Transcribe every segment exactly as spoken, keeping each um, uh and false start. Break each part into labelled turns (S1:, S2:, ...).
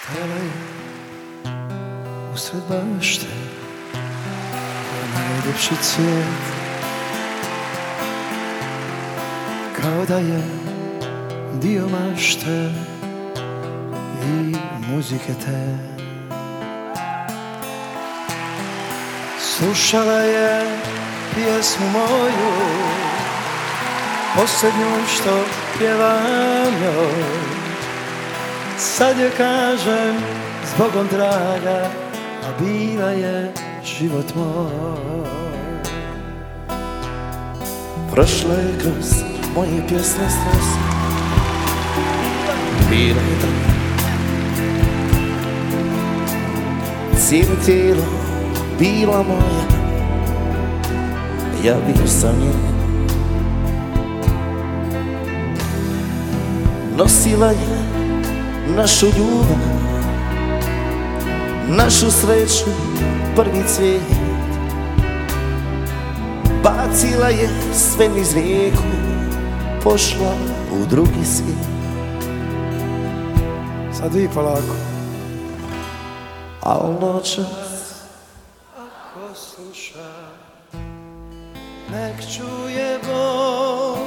S1: Stajala je usred bašte, najljepši cvijet, kao da je dio mašte i muzike te. Slušala je pjesmu moju, posljednju što pjevam joj. Sad joj kažem zbogom draga, a bila je život moj.
S2: Prošla je kroz moje pjesme stresa, bila je tako. Cijelo tijelo bila moja, ja bio sam njen. Nosila je našu ljubav, našu sreću, prvi cvijet. Bacila je sve niz rijeku, pošla u drugi svijet.
S1: Sad vi polako.
S2: Al noćas
S1: ako sluša, nek čuje Bog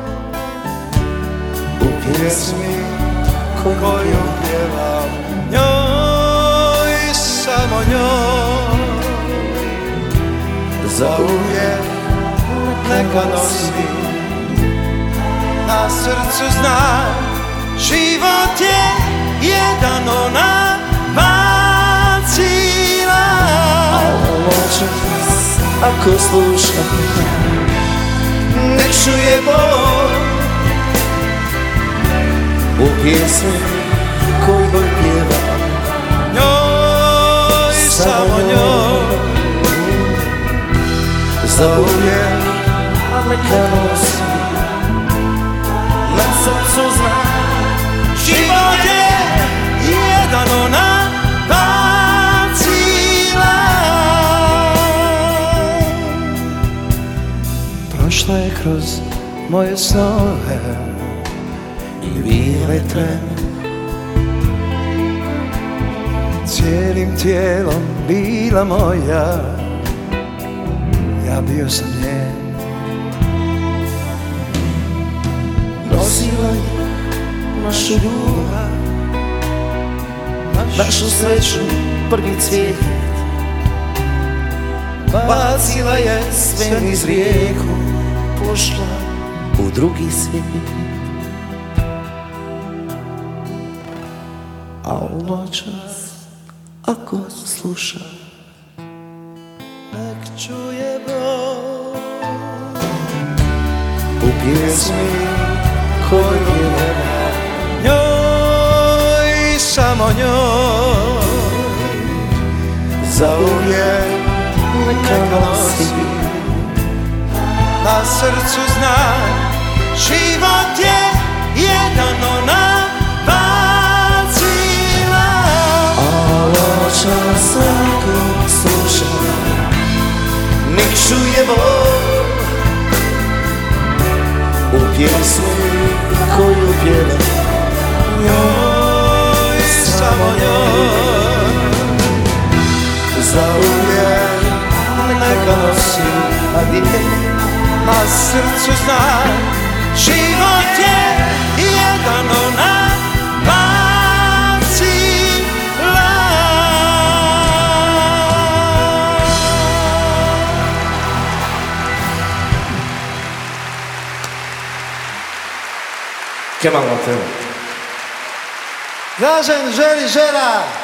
S2: u pjesmi
S1: koju pjevam njoj, samo njoj. Zauvijek neka nosi na srcu znak, život je jedan, ona bacila.
S2: Al noćas ako sluša, nek čuje Bog u pjesmi koju pjevam
S1: njoj, samo njoj.
S2: Zauvijek neka nosi na srcu znak,
S1: Život je jedan, ona bacila. Prošla je kroz moje snove
S2: i bile tren.
S1: Cijelim tijelom bila moja, ja bio sam njen.
S2: Nosila je našu ljubav, našu sreću, prvi cvijet. Bacila je sve niz rijeku, pošla u drugi svijet. Al noćas ako sluša,
S1: nek čuje Bog
S2: u pjesmi koju pjevam
S1: njoj, samo njoj.
S2: zauvijek neka nosi
S1: na srcu znak, život je jedan, ona bacila.
S2: Al noćas ako sluša, nek čuje Bog u pjesmi koju pjevam
S1: Njoj, samo njoj.
S2: zauvijek neka nosi, a gdje
S1: Na srcu znak, život je jedan, ona bacila.
S2: Kemal Mateo.
S1: Dražen želi žena.